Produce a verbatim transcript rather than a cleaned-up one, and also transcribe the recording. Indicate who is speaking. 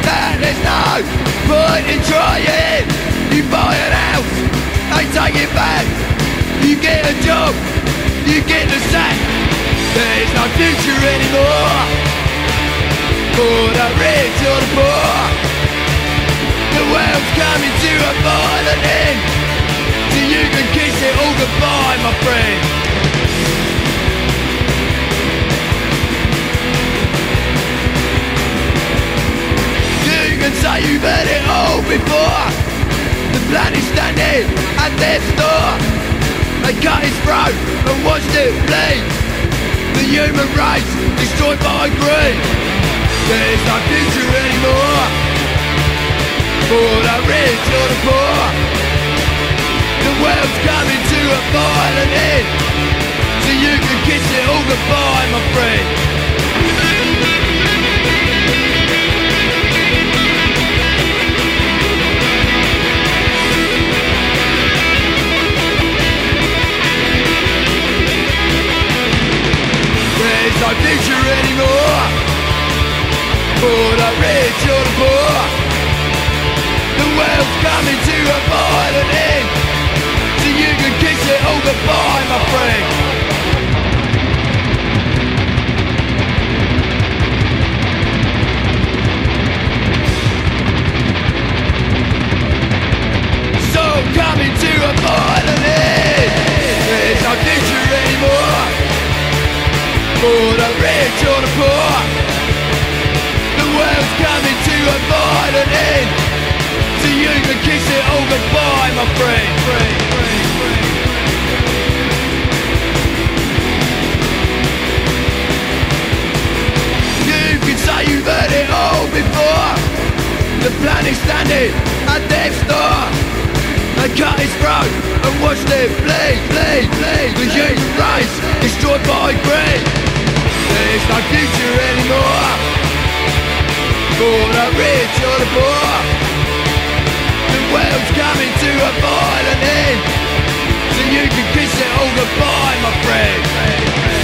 Speaker 1: that there's no point in trying. You buy an house, they take it back. You get a job, you get the sack. There's no future anymore for the rich or the poor. The world's coming to a violent end, so you can kiss it all goodbye, my friend. You can say you've heard it all before. The plan is standing at death's door. They cut his throat and watched it bleed. The human race destroyed by greed. There's no future anymore for the rich or the poor. The world's coming to a violent end, so you can kiss it all goodbye, my friend. There's no future anymore for the rich or the poor. The world's coming to a violent end, so you can kiss it all goodbye, my friend. So coming to a violent end. There's no future anymore for the rich or the poor. The world's coming to a violent end, so you can kiss it all goodbye, my friend. friend, friend, friend. You can say you've heard it all before. The plan is standing at death's door. They cut his throat and watched it bleed, bleed, bleed. The human race destroyed by greed. There's no future anymore for the rich or the poor. The world's coming to a violent end, so you can kiss it all goodbye, my friend.